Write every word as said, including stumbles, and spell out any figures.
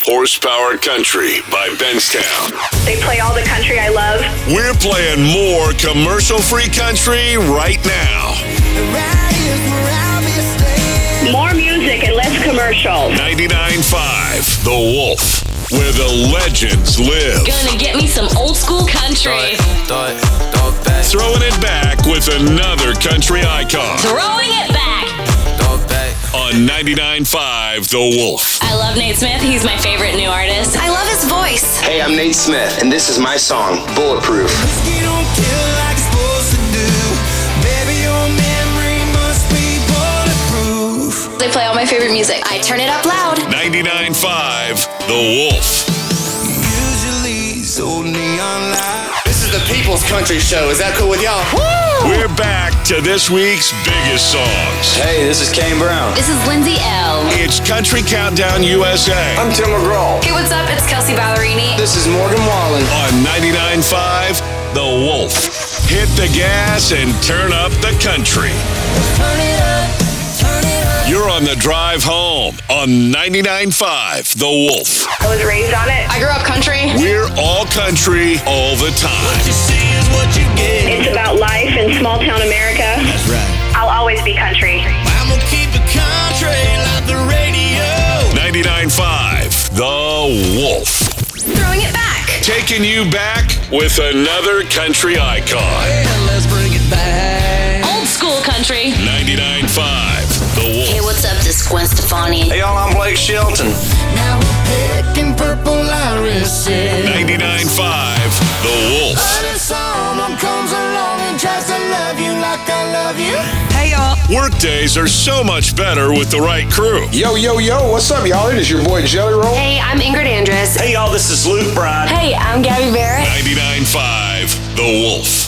Horsepower Country by Benstown. They play all the country I love. We're playing more commercial-free country right now. More music and less commercial. ninety-nine point five The Wolf, where the legends live. Gonna get me some old school country. Throwing it back with another country icon. Throwing it back. On ninety-nine point five The Wolf. I love Nate Smith. He's my favorite new artist. I love his voice. Hey, I'm Nate Smith, and this is my song, Bulletproof. They play all my favorite music. I turn it up loud. ninety-nine point five The Wolf. This is the People's Country Show. Is that cool with y'all? Woo! We're back to this week's biggest songs. Hey, this is Kane Brown. This is Lindsay L. It's Country Countdown U S A. I'm Tim McGraw. Hey, what's up? It's Kelsey Ballerini. This is Morgan Wallen. On ninety-nine point five The Wolf. Hit the gas and turn up the country. Turn it up. Turn it up. You're on the drive home on ninety-nine point five The Wolf. I was raised on it. I grew up country. We're all country all the time. It's about life in small town America. That's right. I'll always be country. I'm gonna keep it country like the radio. ninety-nine point five The Wolf. Throwing it back. Taking you back with another country icon. Yeah, let's bring it back. Old school country. ninety-nine point five The Hey, Wolf. what's up? This is Gwen Stefani. Hey, y'all, I'm Blake Shelton. Now we're picking purple irises. ninety-nine point five The Wolf. But someone comes along and tries to love you like I love you. Hey, y'all. Workdays are so much better with the right crew. Yo, yo, yo, what's up, y'all? It is your boy Jelly Roll. Hey, I'm Ingrid Andress. Hey, y'all, this is Luke Bryan. Hey, I'm Gabby Barrett. ninety-nine point five The Wolf.